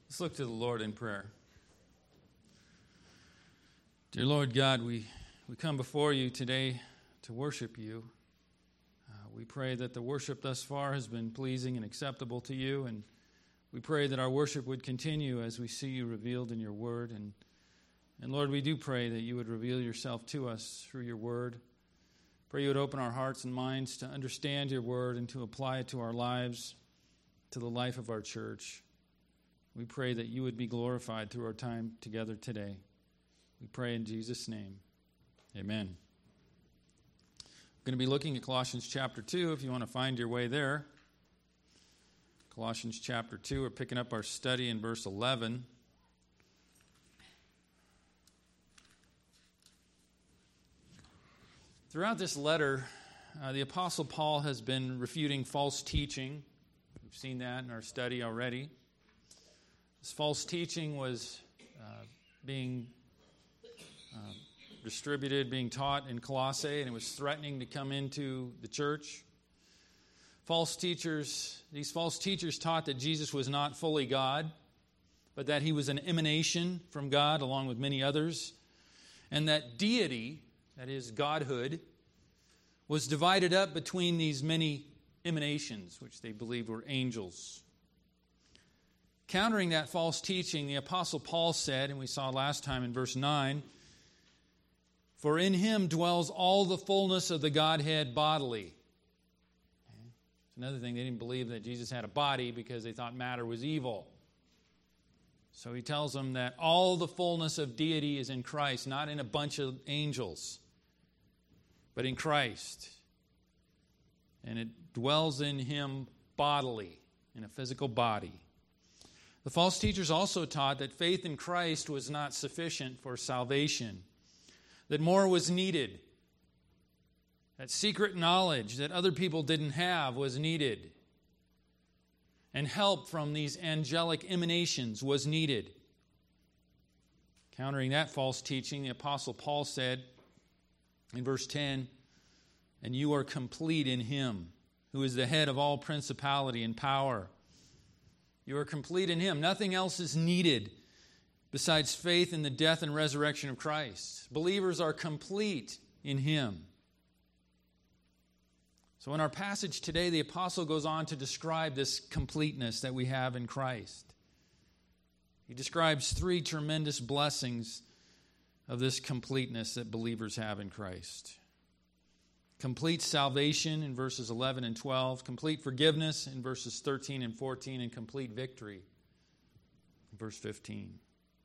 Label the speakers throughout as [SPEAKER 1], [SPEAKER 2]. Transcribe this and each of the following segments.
[SPEAKER 1] Let's look to the Lord in prayer. Dear Lord God, we come before you today to worship you. We pray that the worship thus far has been pleasing and acceptable to you, and we pray that our worship would continue as we see you revealed in your word. And Lord, we do pray that you would reveal yourself to us through your word. Pray you would open our hearts and minds to understand your word and to apply it to our lives, to the life of our church. We pray that you would be glorified through our time together today. We pray in Jesus' name. Amen. We're going to be looking at Colossians chapter 2 if you want to find your way there. Colossians chapter 2, we're picking up our study in verse 11. Throughout this letter, the Apostle Paul has been refuting false teaching. We've seen that in our study already. This false teaching was being distributed, being taught in Colossae, and it was threatening to come into the church. These false teachers taught that Jesus was not fully God, but that he was an emanation from God along with many others, and that deity, that is godhood, was divided up between these many emanations, which they believed were angels. Countering that false teaching, the Apostle Paul said, and we saw last time in verse 9, "For in him dwells all the fullness of the Godhead bodily." Okay. It's another thing, they didn't believe that Jesus had a body because they thought matter was evil. So he tells them that all the fullness of deity is in Christ, not in a bunch of angels, but in Christ. And it dwells in him bodily, in a physical body. The false teachers also taught that faith in Christ was not sufficient for salvation, that more was needed, that secret knowledge that other people didn't have was needed, and help from these angelic emanations was needed. Countering that false teaching, the Apostle Paul said in verse 10, "And you are complete in him, who is the head of all principality and power." You are complete in him. Nothing else is needed besides faith in the death and resurrection of Christ. Believers are complete in him. So in our passage today, the apostle goes on to describe this completeness that we have in Christ. He describes three tremendous blessings of this completeness that believers have in Christ. Complete salvation in verses 11 and 12, complete forgiveness in verses 13 and 14, and complete victory in verse 15.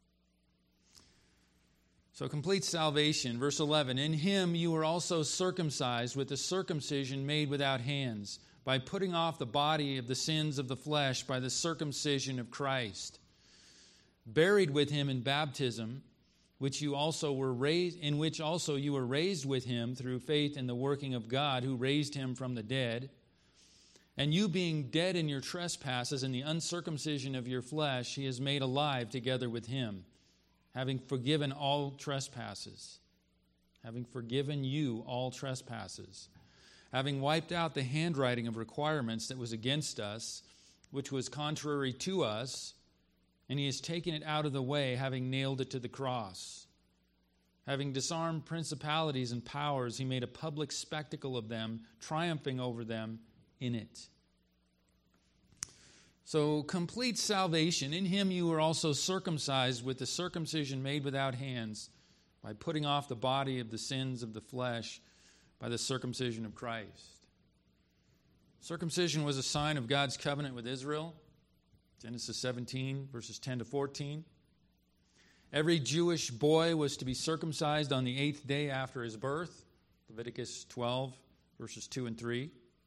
[SPEAKER 1] So complete salvation, verse 11, "In him you were also circumcised with the circumcision made without hands, by putting off the body of the sins of the flesh by the circumcision of Christ, buried with him in baptism, in which also you were raised with him through faith in the working of God who raised him from the dead. And you being dead in your trespasses and the uncircumcision of your flesh, he has made alive together with him, having forgiven all trespasses, having forgiven you all trespasses, having wiped out the handwriting of requirements that was against us, which was contrary to us, and he has taken it out of the way, having nailed it to the cross. Having disarmed principalities and powers, he made a public spectacle of them, triumphing over them in it." So, complete salvation. In him you were also circumcised with the circumcision made without hands, by putting off the body of the sins of the flesh by the circumcision of Christ. Circumcision was a sign of God's covenant with Israel. Genesis 17, verses 10 to 14. Every Jewish boy was to be circumcised on the 8th day after his birth. Leviticus 12, verses 2 and 3.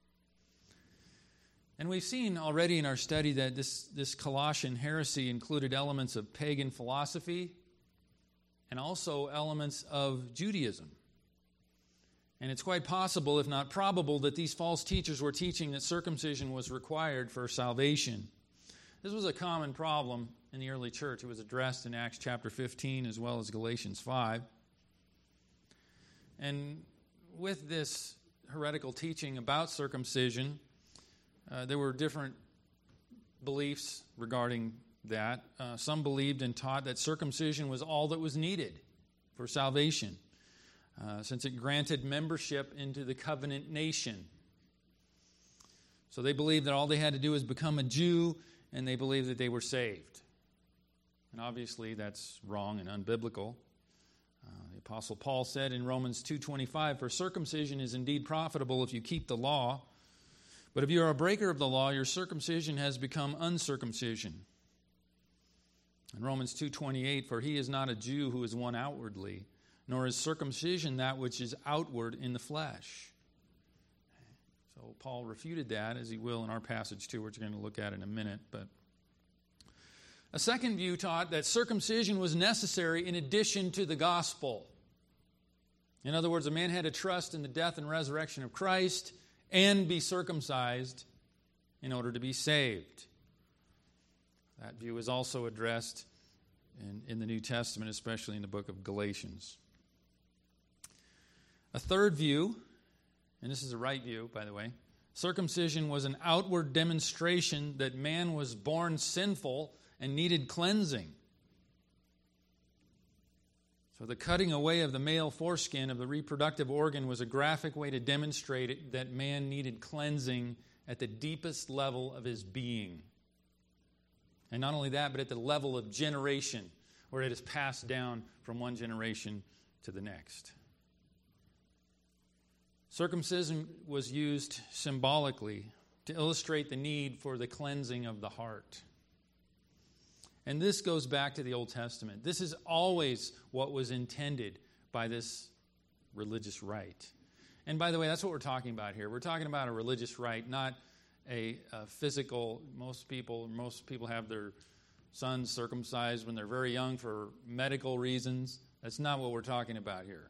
[SPEAKER 1] And we've seen already in our study that this Colossian heresy included elements of pagan philosophy and also elements of Judaism. And it's quite possible, if not probable, that these false teachers were teaching that circumcision was required for salvation. This was a common problem in the early church. It was addressed in Acts chapter 15 as well as Galatians 5. And with this heretical teaching about circumcision, there were different beliefs regarding that. Some believed and taught that circumcision was all that was needed for salvation, since it granted membership into the covenant nation. So they believed that all they had to do was become a Jew, and they believed that they were saved. And obviously that's wrong and unbiblical. The Apostle Paul said in Romans 2:25, "For circumcision is indeed profitable if you keep the law. But if you are a breaker of the law, your circumcision has become uncircumcision." In Romans 2:28, "For he is not a Jew who is one outwardly, nor is circumcision that which is outward in the flesh." So Paul refuted that, as he will in our passage too, which we're going to look at in a minute. But a second view taught that circumcision was necessary in addition to the gospel. In other words, a man had to trust in the death and resurrection of Christ and be circumcised in order to be saved. That view is also addressed in the New Testament, especially in the book of Galatians. A third view, and this is the right view, by the way, circumcision was an outward demonstration that man was born sinful and needed cleansing. So the cutting away of the male foreskin of the reproductive organ was a graphic way to demonstrate that man needed cleansing at the deepest level of his being. And not only that, but at the level of generation, where it is passed down from one generation to the next. Circumcision was used symbolically to illustrate the need for the cleansing of the heart. And this goes back to the Old Testament. This is always what was intended by this religious rite. And by the way, that's what we're talking about here. We're talking about a religious rite, not a physical. Most people have their sons circumcised when they're very young for medical reasons. That's not what we're talking about here.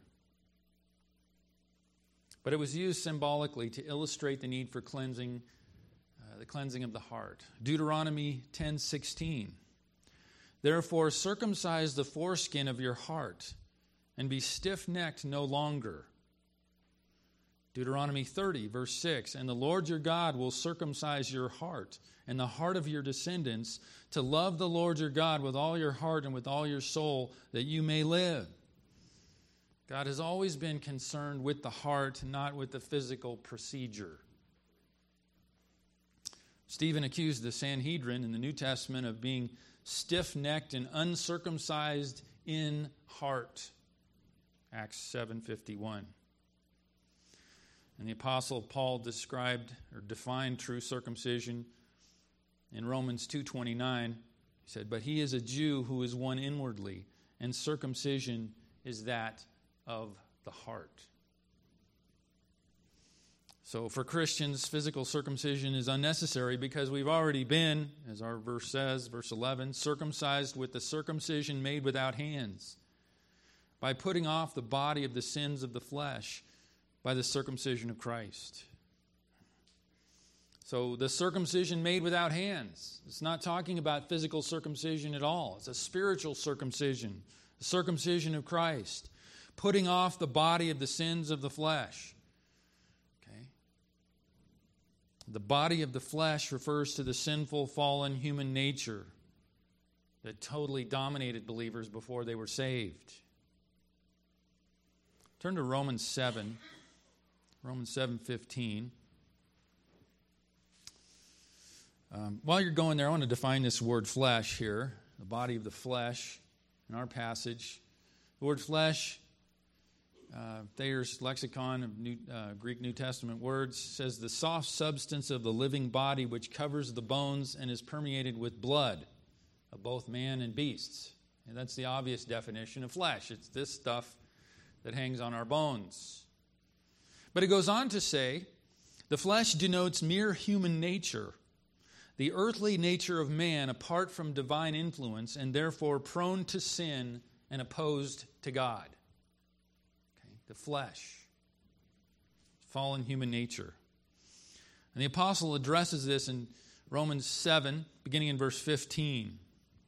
[SPEAKER 1] But it was used symbolically to illustrate the need for cleansing, the cleansing of the heart. Deuteronomy 10:16. "Therefore circumcise the foreskin of your heart, and be stiff-necked no longer." Deuteronomy 30, verse 6, "And the Lord your God will circumcise your heart and the heart of your descendants, to love the Lord your God with all your heart and with all your soul, that you may live." God has always been concerned with the heart, not with the physical procedure. Stephen accused the Sanhedrin in the New Testament of being stiff-necked and uncircumcised in heart. Acts 7:51. And the Apostle Paul described or defined true circumcision in Romans 2:29. He said, "But he is a Jew who is one inwardly, and circumcision is that of the heart." So for Christians, physical circumcision is unnecessary because we've already been, as our verse says, verse 11, circumcised with the circumcision made without hands, by putting off the body of the sins of the flesh by the circumcision of Christ. So the circumcision made without hands, it's not talking about physical circumcision at all. It's a spiritual circumcision, the circumcision of Christ, putting off the body of the sins of the flesh. Okay? The body of the flesh refers to the sinful, fallen human nature that totally dominated believers before they were saved. Turn to Romans 7. Romans 7:15. While you're going there, I want to define this word flesh here, the body of the flesh in our passage. The word flesh, Thayer's lexicon of Greek New Testament words, says the soft substance of the living body which covers the bones and is permeated with blood of both man and beasts. And that's the obvious definition of flesh. It's this stuff that hangs on our bones. But it goes on to say, the flesh denotes mere human nature, the earthly nature of man apart from divine influence and therefore prone to sin and opposed to God. Okay? The flesh, fallen human nature. And the apostle addresses this in Romans 7, beginning in verse 15.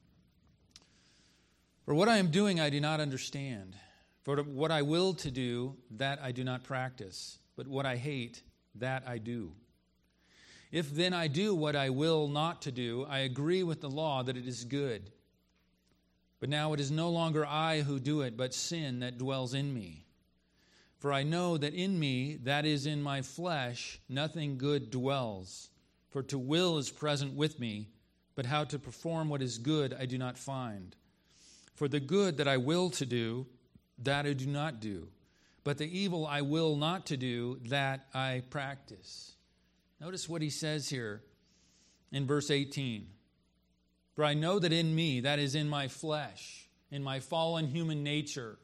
[SPEAKER 1] "For what I am doing I do not understand. For what I will to do, that I do not practice. But what I hate, that I do. If then I do what I will not to do, I agree with the law that it is good. But now it is no longer I who do it, but sin that dwells in me. For I know that in me, that is in my flesh, nothing good dwells. For to will is present with me, but how to perform what is good I do not find. For the good that I will to do, that I do not do. But the evil I will not to do, that I practice. Notice what he says here in verse 18. For I know that in me, that is in my flesh, in my fallen human nature,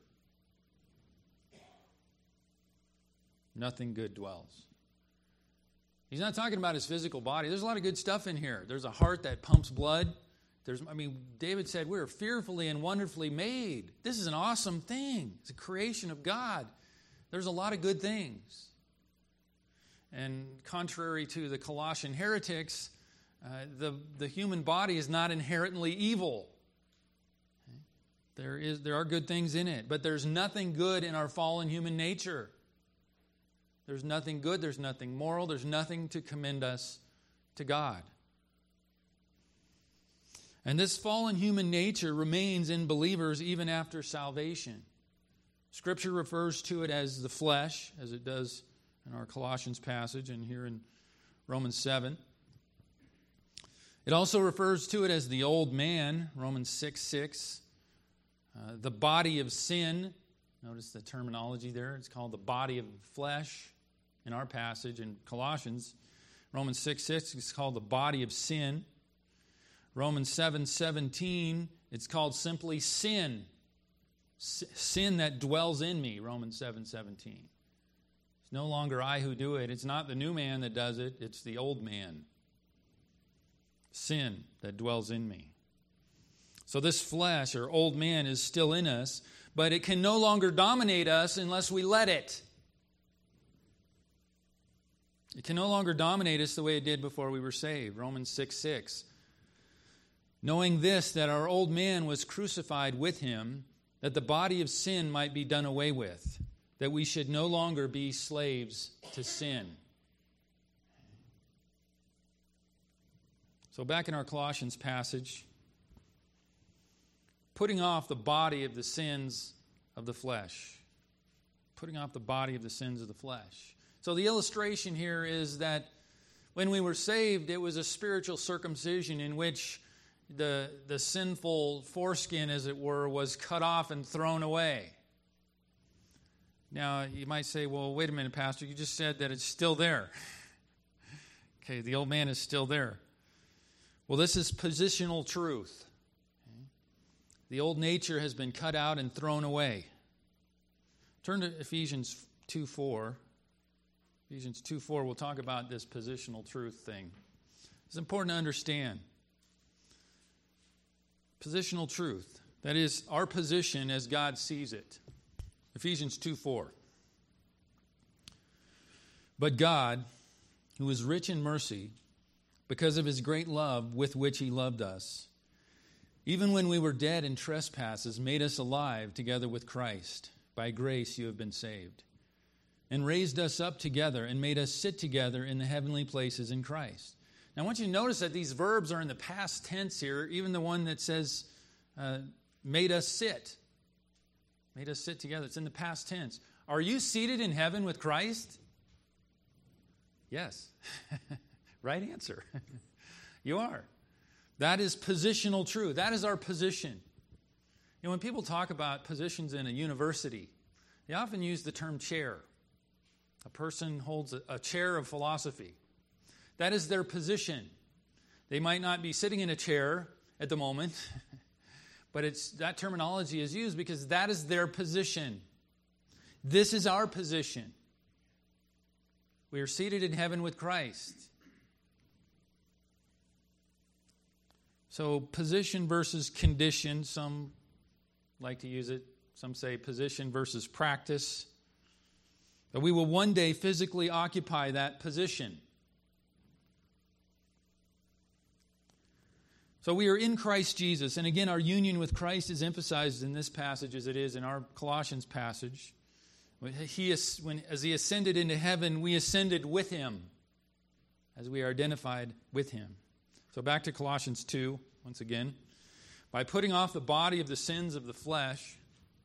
[SPEAKER 1] nothing good dwells. He's not talking about his physical body. There's a lot of good stuff in here. There's a heart that pumps blood. David said, we're fearfully and wonderfully made. This is an awesome thing. It's a creation of God. There's a lot of good things. And contrary to the Colossian heretics, the human body is not inherently evil. There are good things in it, but there's nothing good in our fallen human nature. There's nothing good, there's nothing moral, there's nothing to commend us to God. And this fallen human nature remains in believers even after salvation. Scripture refers to it as the flesh, as it does in our Colossians passage and here in Romans 7. It also refers to it as the old man, Romans 6:6. The body of sin, notice the terminology there, it's called the body of flesh in our passage in Colossians. Romans 6:6 is called the body of sin. Romans 7:17, it's called simply sin. Sin that dwells in me, Romans 7:17. It's no longer I who do it. It's not the new man that does it. It's the old man. Sin that dwells in me. So this flesh or old man is still in us, but it can no longer dominate us unless we let it. It can no longer dominate us the way it did before we were saved. Romans 6:6. Knowing this, that our old man was crucified with him, that the body of sin might be done away with, that we should no longer be slaves to sin. So back in our Colossians passage, putting off the body of the sins of the flesh. Putting off the body of the sins of the flesh. So the illustration here is that when we were saved, it was a spiritual circumcision in which the sinful foreskin, as it were, was cut off and thrown away. Now, you might say, well, wait a minute, Pastor, you just said that it's still there. Okay, the old man is still there. Well, this is positional truth. The old nature has been cut out and thrown away. Turn to Ephesians 2:4. Ephesians 2:4, we'll talk about this positional truth thing. It's important to understand. Positional truth. That is, our position as God sees it. Ephesians 2:4. But God, who is rich in mercy, because of his great love with which he loved us, even when we were dead in trespasses, made us alive together with Christ. By grace you have been saved. And raised us up together and made us sit together in the heavenly places in Christ. Now I want you to notice that these verbs are in the past tense here, even the one that says made us sit. Made us sit together. It's in the past tense. Are you seated in heaven with Christ? Yes. Right answer. You are. That is positional truth. That is our position. You know, when people talk about positions in a university, they often use the term chair. A person holds a chair of philosophy. That is their position. They might not be sitting in a chair at the moment, but that terminology is used because that is their position. This is our position. We are seated in heaven with Christ. So position versus condition, some like to use it. Some say position versus practice. That we will one day physically occupy that position. So we are in Christ Jesus. And again, our union with Christ is emphasized in this passage as it is in our Colossians passage. As he ascended into heaven, we ascended with him. as we are identified with him. So back to Colossians 2, once again. By putting off the body of the sins of the flesh,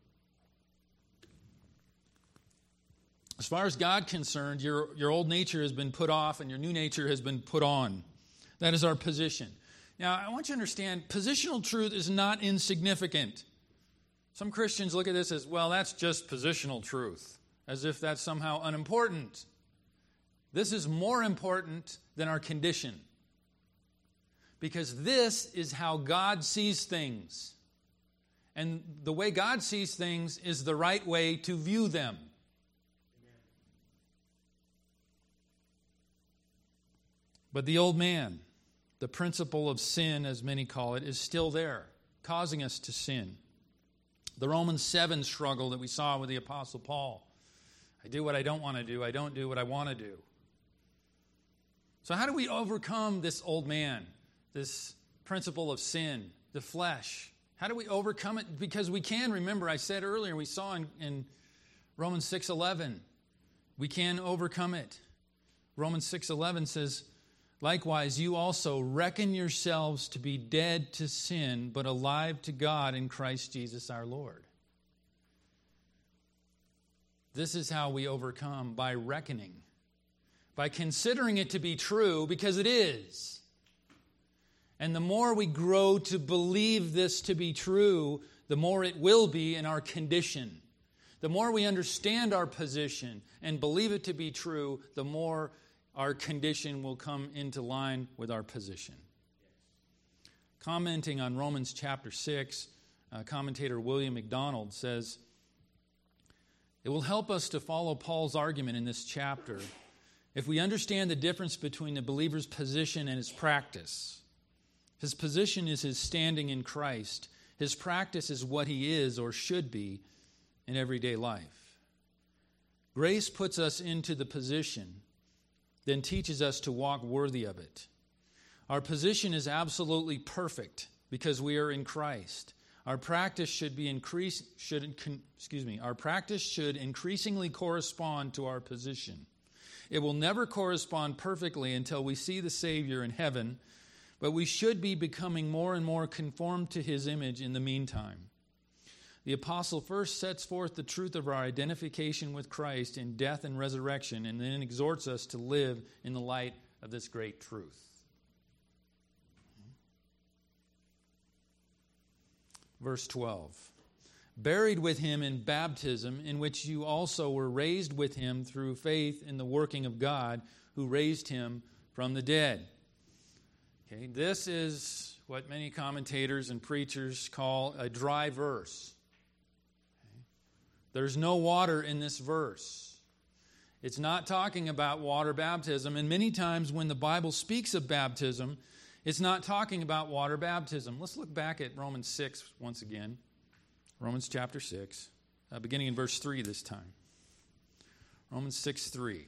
[SPEAKER 1] as far as God concerned, your old nature has been put off and your new nature has been put on. That is our position. Now, I want you to understand, positional truth is not insignificant. Some Christians look at this as, well, that's just positional truth, as if that's somehow unimportant. This is more important than our condition, because this is how God sees things. And the way God sees things is the right way to view them. But the old man, the principle of sin, as many call it, is still there, causing us to sin. The Romans 7 struggle that we saw with the Apostle Paul. I do what I don't want to do. I don't do what I want to do. So how do we overcome this old man, this principle of sin, the flesh? How do we overcome it? Because we can, remember, I said earlier, we saw in Romans 6:11, we can overcome it. Romans 6:11 says, likewise, you also reckon yourselves to be dead to sin, but alive to God in Christ Jesus our Lord. This is how we overcome, by reckoning, by considering it to be true, because it is. And the more we grow to believe this to be true, the more it will be in our condition. The more we understand our position and believe it to be true, the more our condition will come into line with our position. Commenting on Romans chapter 6, commentator William MacDonald says, it will help us to follow Paul's argument in this chapter if we understand the difference between the believer's position and his practice. His position is his standing in Christ. His practice is what he is or should be in everyday life. Grace puts us into the position, then teaches us to walk worthy of it. Our position is absolutely perfect because we are in Christ. Our practice should increasingly correspond to our position. It will never correspond perfectly until we see the Savior in heaven, but we should be becoming more and more conformed to his image in the meantime. The apostle first sets forth the truth of our identification with Christ in death and resurrection, and then exhorts us to live in the light of this great truth. Verse 12. Buried with him in baptism, in which you also were raised with him through faith in the working of God, who raised him from the dead. Okay, this is what many commentators and preachers call a dry verse. Okay. There's no water in this verse. It's not talking about water baptism, and many times when the Bible speaks of baptism, it's not talking about water baptism. Let's look back at Romans 6 once again. Romans chapter 6, beginning in verse 3 this time. Romans 6:3.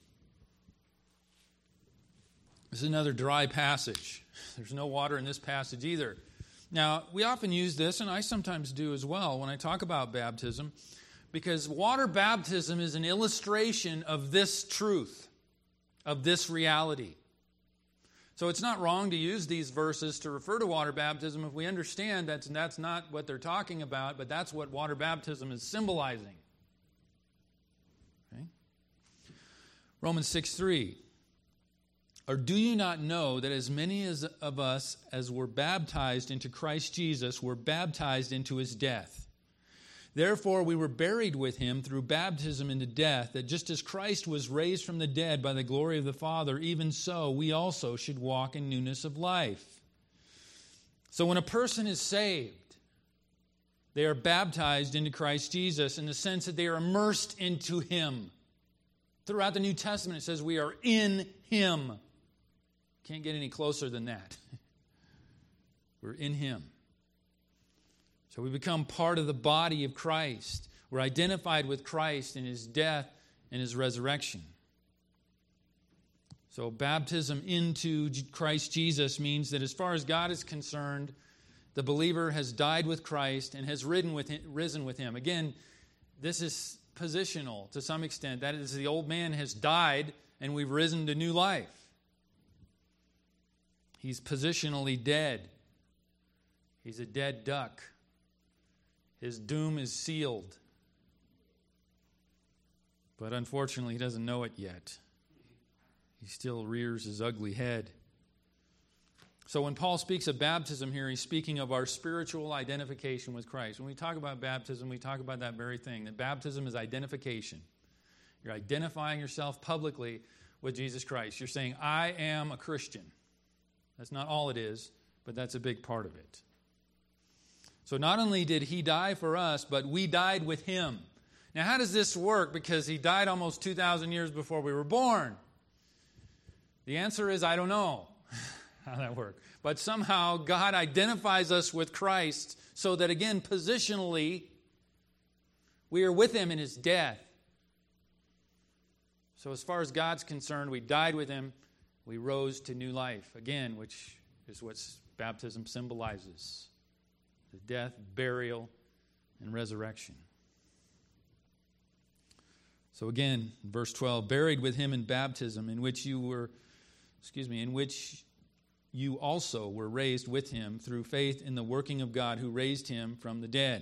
[SPEAKER 1] This is another dry passage. There's no water in this passage either. Now, we often use this, and I sometimes do as well, when I talk about baptism, because water baptism is an illustration of this truth, of this reality. So it's not wrong to use these verses to refer to water baptism if we understand that's not what they're talking about, but that's what water baptism is symbolizing. Okay? Romans 6:3. Or do you not know that as many of us as were baptized into Christ Jesus were baptized into his death? Therefore we were buried with him through baptism into death, that just as Christ was raised from the dead by the glory of the Father, even so we also should walk in newness of life. So when a person is saved, they are baptized into Christ Jesus in the sense that they are immersed into him. Throughout the New Testament it says we are in him. Can't get any closer than that. We're in him. So we become part of the body of Christ. We're identified with Christ in his death and his resurrection. So baptism into Christ Jesus means that as far as God is concerned, the believer has died with Christ and has risen with him. Again, this is positional to some extent. That is, the old man has died and we've risen to new life. He's positionally dead. He's a dead duck. His doom is sealed. But unfortunately, he doesn't know it yet. He still rears his ugly head. So when Paul speaks of baptism here, he's speaking of our spiritual identification with Christ. When we talk about baptism, we talk about that very thing, that baptism is identification. You're identifying yourself publicly with Jesus Christ. You're saying, I am a Christian. That's not all it is, but that's a big part of it. So not only did he die for us, but we died with him. Now, how does this work? Because he died almost 2,000 years before we were born. The answer is, I don't know how that worked. But somehow God identifies us with Christ so that, again, positionally, we are with him in his death. So as far as God's concerned, we died with him. We rose to new life, again, which is what baptism symbolizes. The death, burial, and resurrection. So again, verse 12, buried with him in baptism, in which you also were raised with him through faith in the working of God who raised him from the dead.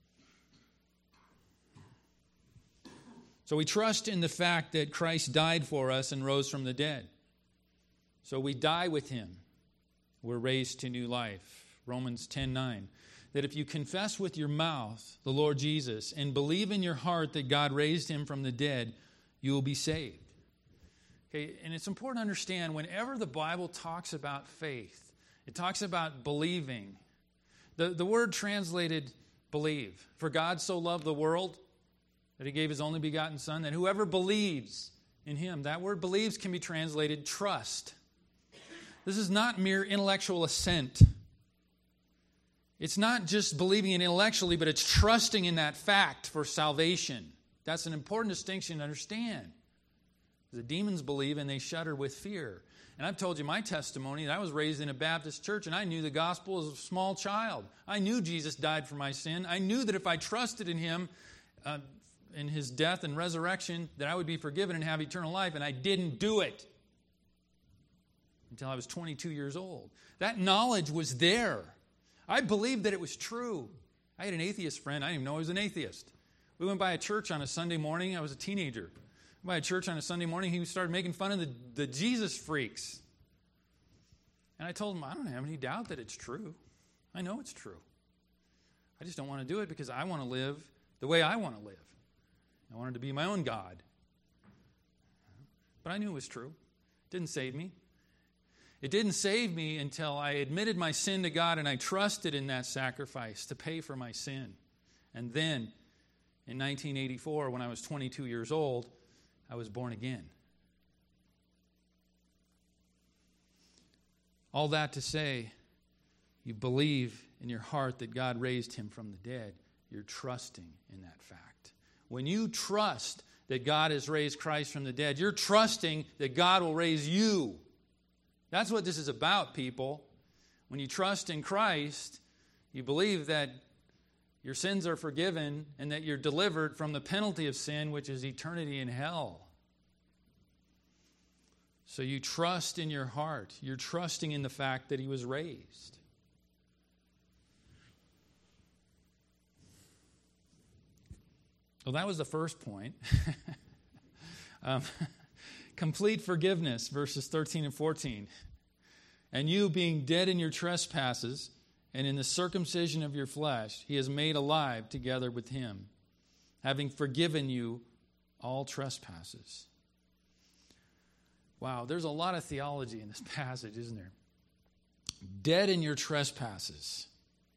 [SPEAKER 1] So we trust in the fact that Christ died for us and rose from the dead. So we die with him. We're raised to new life. Romans 10:9. That if you confess with your mouth the Lord Jesus and believe in your heart that God raised him from the dead, you will be saved. Okay, and it's important to understand whenever the Bible talks about faith, it talks about believing. The word translated believe. For God so loved the world that he gave his only begotten Son, that whoever believes in him, that word believes can be translated trust. This is not mere intellectual assent. It's not just believing it intellectually, but it's trusting in that fact for salvation. That's an important distinction to understand. The demons believe and they shudder with fear. And I've told you my testimony that I was raised in a Baptist church and I knew the gospel as a small child. I knew Jesus died for my sin. I knew that if I trusted in him, in his death and resurrection, that I would be forgiven and have eternal life, and I didn't do it until I was 22 years old. That knowledge was there. I believed that it was true. I had an atheist friend. I didn't even know he was an atheist. We went by a church on a Sunday morning. I was a teenager. We went by a church on a Sunday morning. He started making fun of the Jesus freaks. And I told him, I don't have any doubt that it's true. I know it's true. I just don't want to do it because I want to live the way I want to live. I wanted to be my own God. But I knew it was true. It didn't save me. It didn't save me until I admitted my sin to God and I trusted in that sacrifice to pay for my sin. And then, in 1984, when I was 22 years old, I was born again. All that to say, you believe in your heart that God raised him from the dead. You're trusting in that fact. When you trust that God has raised Christ from the dead, you're trusting that God will raise you. That's what this is about, people. When you trust in Christ, you believe that your sins are forgiven and that you're delivered from the penalty of sin, which is eternity in hell. So you trust in your heart. You're trusting in the fact that he was raised. Well, that was the first point. Complete forgiveness, verses 13 and 14. And you, being dead in your trespasses and in the circumcision of your flesh, he has made alive together with him, having forgiven you all trespasses. Wow, there's a lot of theology in this passage, isn't there? Dead in your trespasses.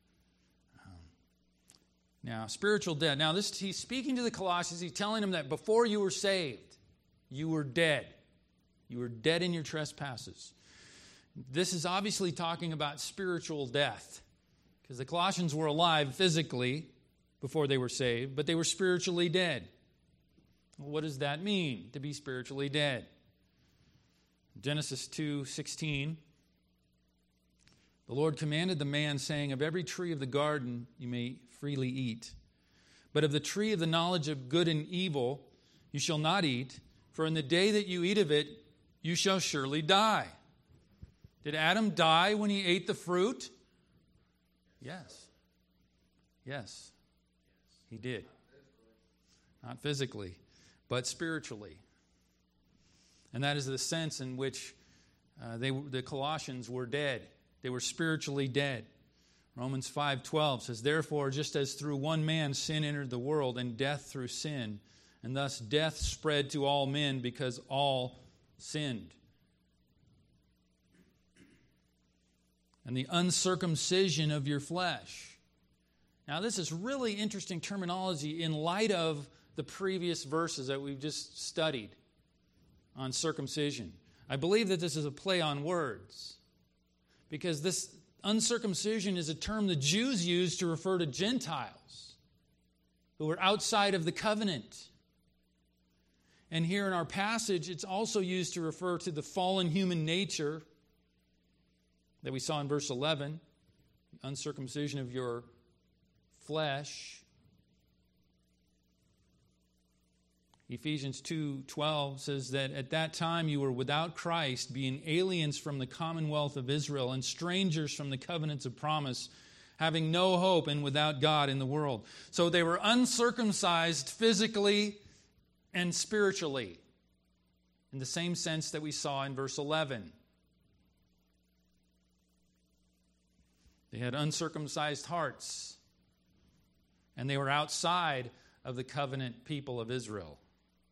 [SPEAKER 1] Now, spiritual dead. Now, he's speaking to the Colossians. He's telling them that before you were saved, you were dead. You were dead in your trespasses. This is obviously talking about spiritual death, because the Colossians were alive physically before they were saved, but they were spiritually dead. Well, what does that mean, to be spiritually dead? Genesis 2:16, the Lord commanded the man, saying, of every tree of the garden you may freely eat, but of the tree of the knowledge of good and evil you shall not eat, for in the day that you eat of it, you shall surely die. Did Adam die when he ate the fruit? Yes. Yes, he did. Not physically, but spiritually. And that is the sense in which the Colossians were dead. They were spiritually dead. Romans 5:12 says, "Therefore, just as through one man sin entered the world, and death through sin, and thus death spread to all men because all sinned." And the uncircumcision of your flesh. Now, this is really interesting terminology in light of the previous verses that we've just studied on circumcision. I believe that this is a play on words, because this uncircumcision is a term the Jews used to refer to Gentiles who were outside of the covenant. And here in our passage, it's also used to refer to the fallen human nature that we saw in verse 11, the uncircumcision of your flesh. Ephesians 2:12 says that at that time you were without Christ, being aliens from the commonwealth of Israel and strangers from the covenants of promise, having no hope and without God in the world. So they were uncircumcised physically and spiritually, in the same sense that we saw in verse 11. They had uncircumcised hearts, and they were outside of the covenant people of Israel.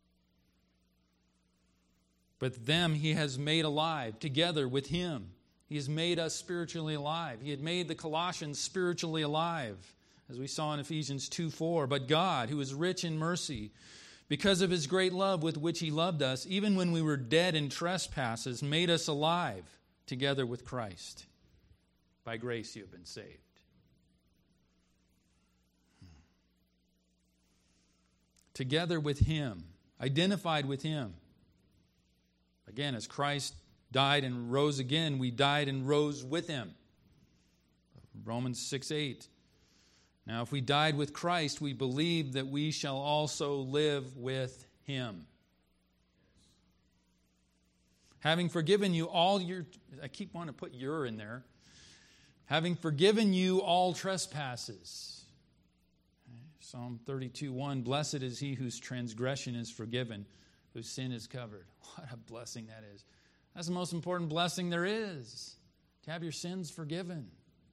[SPEAKER 1] But them he has made alive together with him. He has made us spiritually alive. He had made the Colossians spiritually alive, as we saw in Ephesians 2:4. But God, who is rich in mercy, because of his great love with which he loved us, even when we were dead in trespasses, made us alive together with Christ. By grace you have been saved. Together with him, identified with him. Again, as Christ died and rose again, we died and rose with him. Romans 6:8. Now, if we died with Christ, we believe that we shall also live with him. Having forgiven you all your... I keep wanting to put your in there. Having forgiven you all trespasses. Psalm 32:1. Blessed is he whose transgression is forgiven, whose sin is covered. What a blessing that is. That's the most important blessing there is, to have your sins forgiven.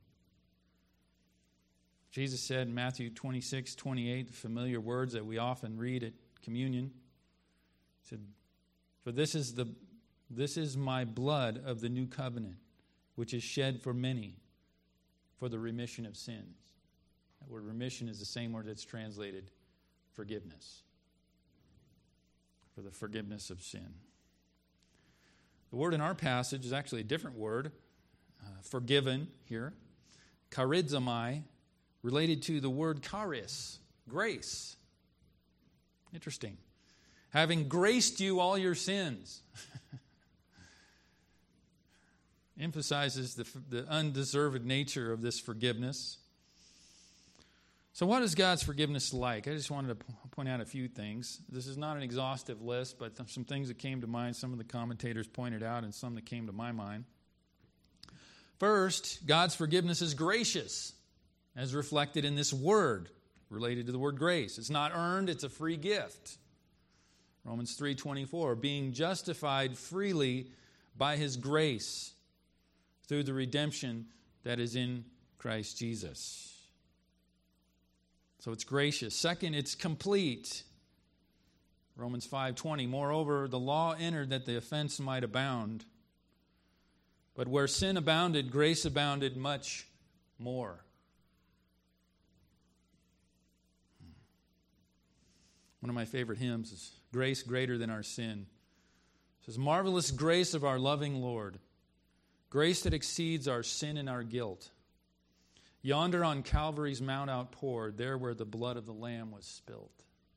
[SPEAKER 1] Jesus said in Matthew 26:28, the familiar words that we often read at communion. He said, "For this is my blood of the new covenant, which is shed for many for the remission of sins." That word remission is the same word that's translated forgiveness. For the forgiveness of sin. The word in our passage is actually a different word, forgiven here. Charizomai, related to the word charis, grace. Interesting. Having graced you all your sins. Emphasizes the undeserved nature of this forgiveness. So what is God's forgiveness like? I just wanted to point out a few things. This is not an exhaustive list, but some things that came to mind, some of the commentators pointed out, and some that came to my mind. First, God's forgiveness is gracious, as reflected in this word related to the word grace. It's not earned, it's a free gift. Romans 3:24, being justified freely by his grace through the redemption that is in Christ Jesus. So it's gracious. Second, it's complete. Romans 5:20, moreover, the law entered that the offense might abound. But where sin abounded, grace abounded much more. One of my favorite hymns is Grace Greater Than Our Sin. It says, marvelous grace of our loving Lord, grace that exceeds our sin and our guilt. Yonder on Calvary's mount outpoured, there where the blood of the Lamb was spilt.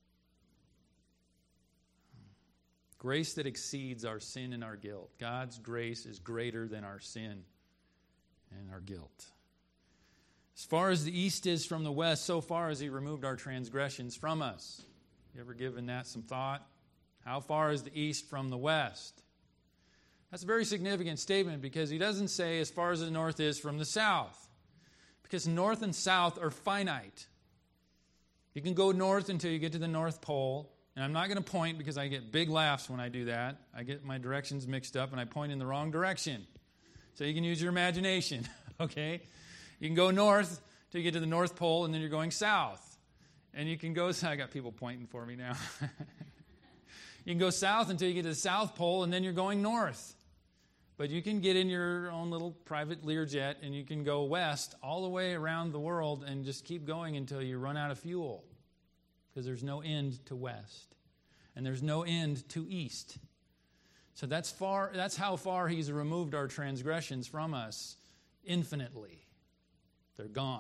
[SPEAKER 1] Grace that exceeds our sin and our guilt. God's grace is greater than our sin and our guilt. As far as the east is from the west, so far as he removed our transgressions from us. You ever given that some thought? How far is the east from the west? That's a very significant statement because he doesn't say as far as the north is from the south. Because north and south are finite. You can go north until you get to the North Pole. And I'm not going to point because I get big laughs when I do that. I get my directions mixed up and I point in the wrong direction. So you can use your imagination, okay? You can go north till you get to the North Pole and then you're going south. And you can go, I got people pointing for me now. You can go south until you get to the South Pole and then you're going north. But you can get in your own little private Learjet and you can go west all the way around the world and just keep going until you run out of fuel. Because there's no end to west. And there's no end to east. So that's how far he's removed our transgressions from us infinitely. They're gone.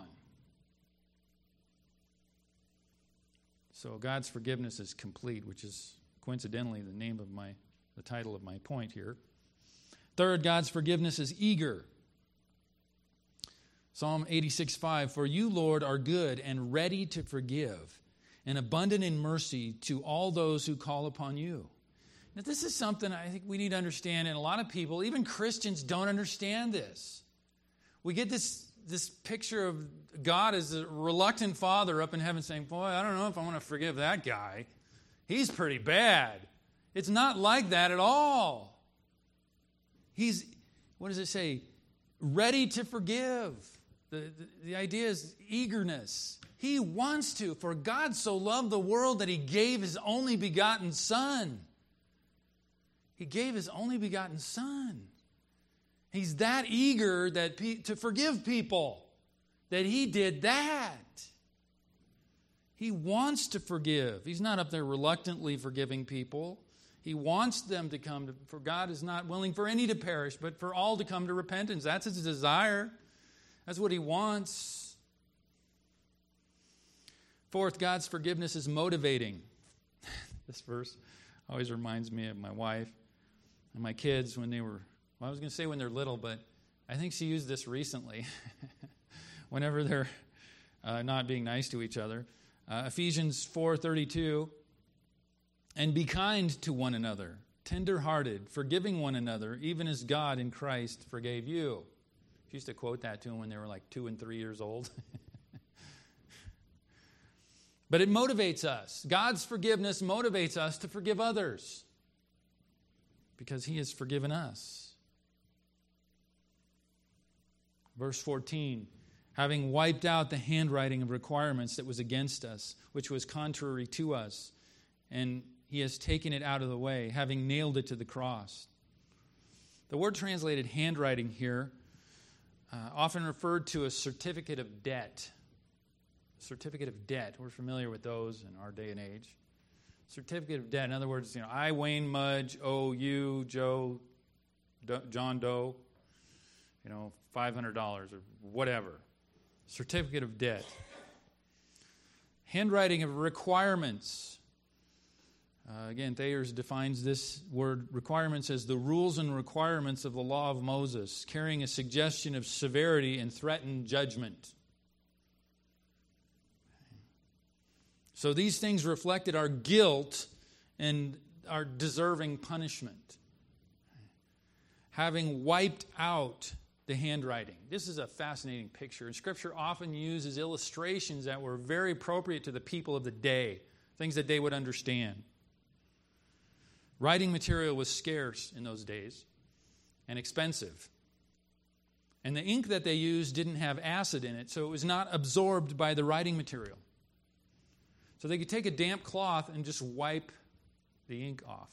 [SPEAKER 1] So God's forgiveness is complete, which is coincidentally the title of my point here. Third, God's forgiveness is eager. Psalm 86:5, "For you, Lord, are good and ready to forgive, and abundant in mercy to all those who call upon you." Now, this is something I think we need to understand, and a lot of people, even Christians, don't understand this. We get this picture of God as a reluctant father up in heaven saying, "Boy, I don't know if I want to forgive that guy. He's pretty bad." It's not like that at all. He's, what does it say? Ready to forgive. The idea is eagerness. He wants to. For God so loved the world that He gave His only begotten Son. He gave His only begotten Son. He's that eager to forgive people that He did that. He wants to forgive. He's not up there reluctantly forgiving people. He wants them to come to, for God is not willing for any to perish, but for all to come to repentance. That's His desire. That's what He wants. Fourth, God's forgiveness is motivating. This verse always reminds me of my wife and my kids when they were, well, I was going to say when they're little, but I think she used this recently. Whenever they're not being nice to each other. Ephesians 4:32, "And be kind to one another, tender-hearted, forgiving one another, even as God in Christ forgave you." She used to quote that to them when they were like 2 and 3 years old. But it motivates us. God's forgiveness motivates us to forgive others because He has forgiven us. Verse 14, "Having wiped out the handwriting of requirements that was against us, which was contrary to us, and He has taken it out of the way, having nailed it to the cross." The word translated handwriting here often referred to a certificate of debt. Certificate of debt. We're familiar with those in our day and age. Certificate of debt. In other words, I, Wayne Mudge, owe you, John Doe, $500 or whatever. Certificate of debt. Handwriting of requirements. Again, Thayers defines this word requirements as the rules and requirements of the law of Moses, carrying a suggestion of severity and threatened judgment. So these things reflected our guilt and our deserving punishment. Having wiped out the handwriting. This is a fascinating picture. And Scripture often uses illustrations that were very appropriate to the people of the day, things that they would understand. Writing material was scarce in those days and expensive. And the ink that they used didn't have acid in it, so it was not absorbed by the writing material. So they could take a damp cloth and just wipe the ink off.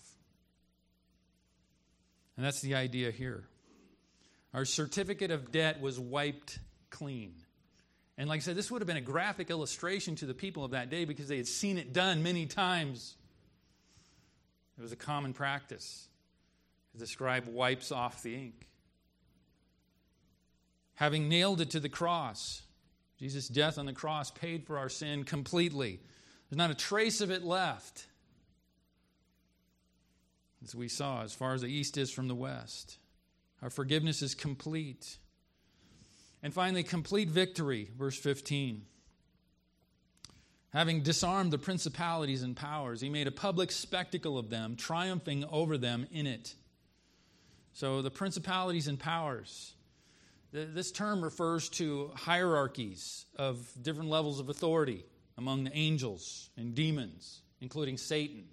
[SPEAKER 1] And that's the idea here. Our certificate of debt was wiped clean. And like I said, this would have been a graphic illustration to the people of that day because they had seen it done many times. It was a common practice. The scribe wipes off the ink. Having nailed it to the cross, Jesus' death on the cross paid for our sin completely. There's not a trace of it left. As we saw, as far as the east is from the west. Our forgiveness is complete. And finally, complete victory, verse 15. Having disarmed the principalities and powers, He made a public spectacle of them, triumphing over them in it. So the principalities and powers. This term refers to hierarchies of different levels of authority among the angels and demons, including Satan.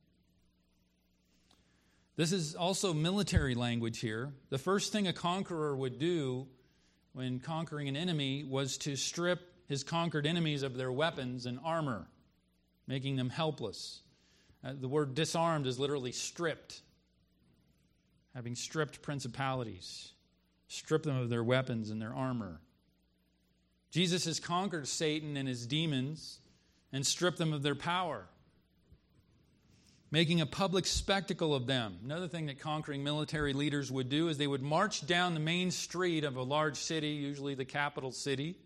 [SPEAKER 1] This is also military language here. The first thing a conqueror would do when conquering an enemy was to strip his conquered enemies of their weapons and armor, making them helpless. The word disarmed is literally stripped. Having stripped principalities, strip them of their weapons and their armor. Jesus has conquered Satan and his demons and stripped them of their power, making a public spectacle of them. Another thing that conquering military leaders would do is they would march down the main street of a large city, usually the capital city.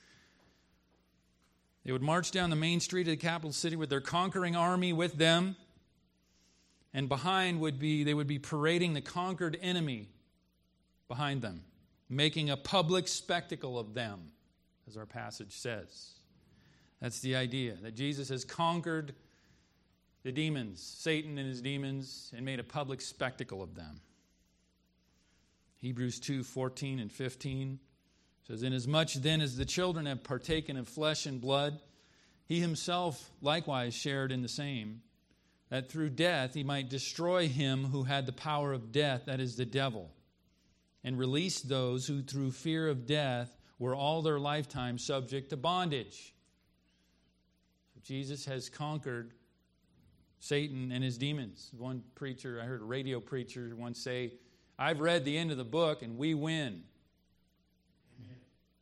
[SPEAKER 1] They would march down the main street of the capital city with their conquering army with them. And behind they would be parading the conquered enemy behind them, making a public spectacle of them, as our passage says. That's the idea, that Jesus has conquered the demons, Satan and his demons, and made a public spectacle of them. Hebrews 2:14 and 15 says, "Inasmuch then as the children have partaken of flesh and blood, he himself likewise shared in the same, that through death he might destroy him who had the power of death, that is the devil, and release those who through fear of death were all their lifetime subject to bondage." So Jesus has conquered Satan and his demons. One preacher, I heard a radio preacher once say, "I've read the end of the book and we win." Amen.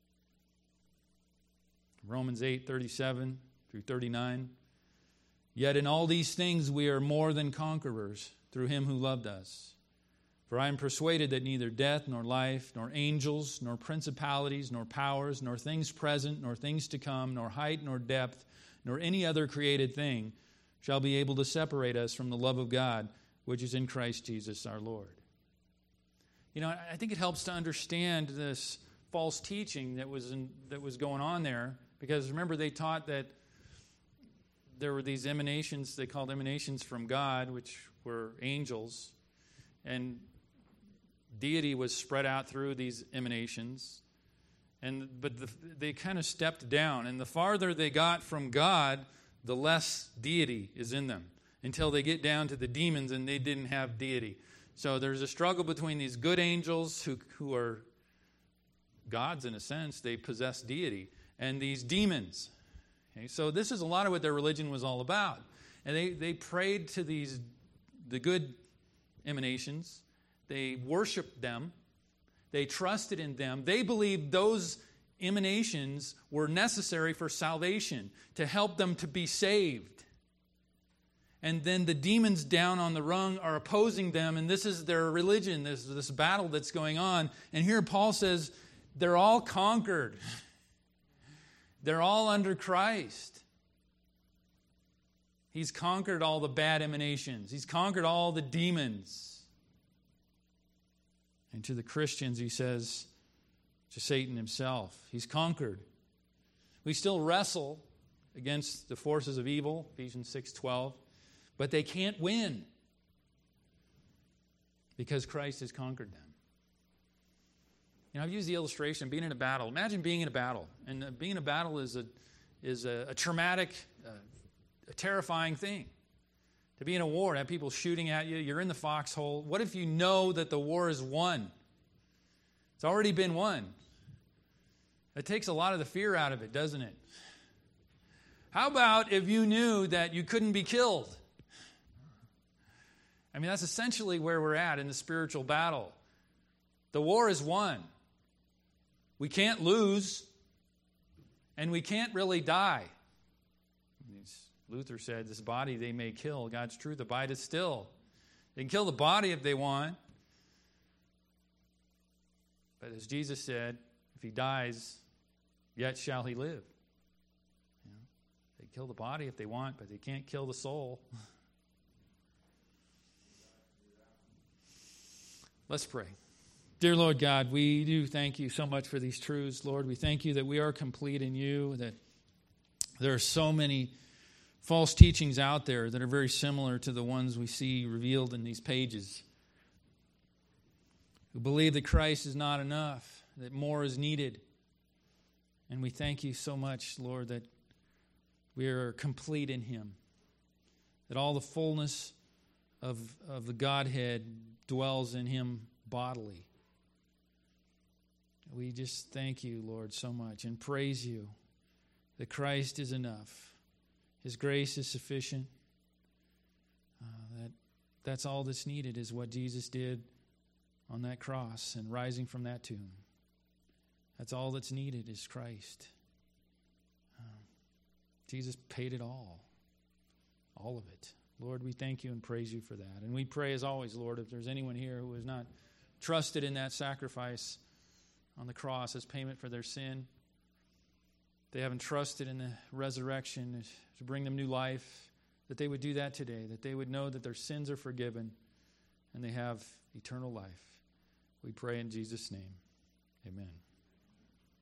[SPEAKER 1] Romans 8:37 through 39. "Yet in all these things we are more than conquerors through him who loved us. For I am persuaded that neither death, nor life, nor angels, nor principalities, nor powers, nor things present, nor things to come, nor height, nor depth, nor any other created thing shall be able to separate us from the love of God, which is in Christ Jesus our Lord." You know, I think it helps to understand this false teaching that was going on there, because remember they taught that there were these emanations, they called emanations from God, which were angels, and deity was spread out through these emanations. But they kind of stepped down, and the farther they got from God, the less deity is in them, until they get down to the demons and they didn't have deity. So there's a struggle between these good angels who are gods in a sense, they possess deity, and these demons. Okay, so this is a lot of what their religion was all about. And they prayed to the good emanations. They worshiped them. They trusted in them. They believed those emanations were necessary for salvation, to help them to be saved. And then the demons down on the rung are opposing them, and this is their religion, this battle that's going on. And here Paul says they're all conquered. They're all under Christ. He's conquered all the bad emanations. He's conquered all the demons. And to the Christians, he says, to Satan himself, he's conquered. We still wrestle against the forces of evil, Ephesians 6:12, but they can't win because Christ has conquered them. You know, I've used the illustration of being in a battle. Imagine being in a battle. And being in a battle is a traumatic, a terrifying thing. To be in a war, to have people shooting at you, you're in the foxhole. What if you know that the war is won? It's already been won. It takes a lot of the fear out of it, doesn't it? How about if you knew that you couldn't be killed? I mean, that's essentially where we're at in the spiritual battle. The war is won. We can't lose, and we can't really die. Luther said, "This body they may kill, God's truth abideth still." They can kill the body if they want. But as Jesus said, if he dies, yet shall he live. You know, they kill the body if they want, but they can't kill the soul. Let's pray. Dear Lord God, we do thank you so much for these truths, Lord. We thank you that we are complete in you, that there are so many false teachings out there that are very similar to the ones we see revealed in these pages. who believe that Christ is not enough, that more is needed. And we thank you so much, Lord, that we are complete in him, that all the fullness of the Godhead dwells in him bodily. We just thank you, Lord, so much and praise you that Christ is enough. His grace is sufficient. That's all that's needed is what Jesus did on that cross and rising from that tomb. That's all that's needed is Christ. Jesus paid it all of it. Lord, we thank you and praise you for that. And we pray as always, Lord, if there's anyone here who has not trusted in that sacrifice on the cross as payment for their sin, they haven't trusted in the resurrection to bring them new life, that they would do that today, that they would know that their sins are forgiven and they have eternal life. We pray in Jesus' name. Amen.